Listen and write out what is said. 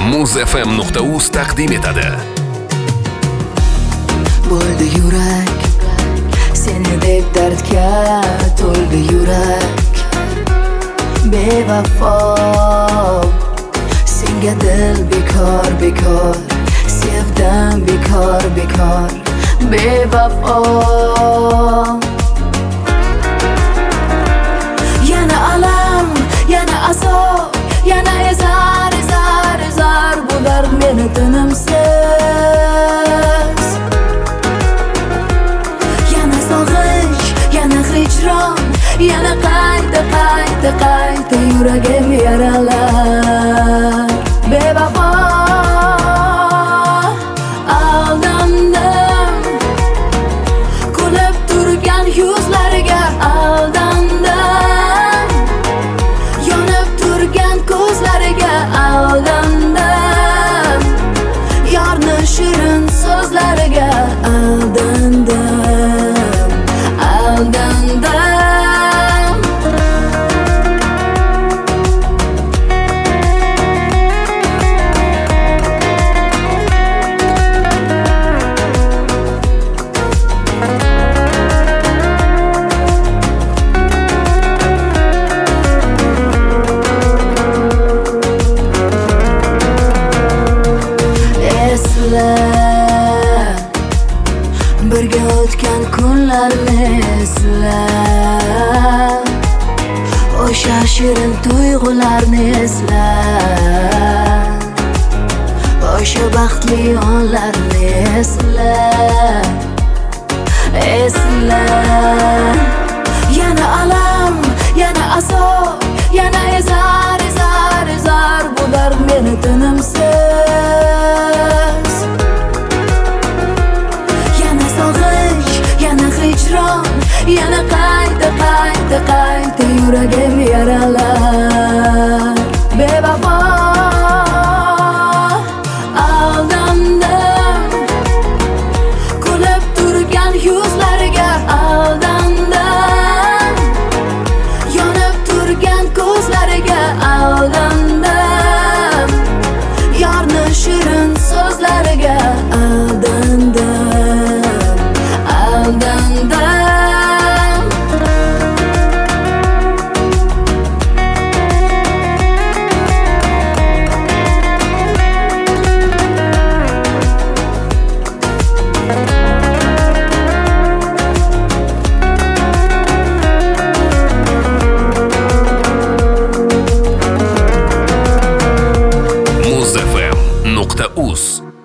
muzfm.uz taqdim etadi. Bo'ldi yurak, seni deb dardga to'ldi yurak. Bevafo, senga dil bekor bekor, sevdim bekor bekor. Bevafo, yana alam, yana azob, yana ezar ezar ezar. Bu dard meni tinimsiz. Yana sog'inch, yana hijron, yana qayta qayta qayta yuragim yaralar. Bevafo, aldandim, kulib turgan yuzlariga aldandim, yonib turgan ko'zlariga aldandim, yorni shirin so'zlariga aldandim, aldandim. Birga o'tgan kunlarni esla, o'sha shirin tuyg'ularni esla, o'sha baxtli onlarni esla, esla. Yana alam, yana azob, yana ezar ezar ezar. Bu dard meni tinimsiz. Yana hijron, yana qayta qayta qayta yuragim yaralar. Bevafo, aldandim, kulib turgan yuzlariga aldandim, yonib turgan ko'zlariga aldandim, yorni shirin so'zlariga aldandim, aldandim. muzfm.uz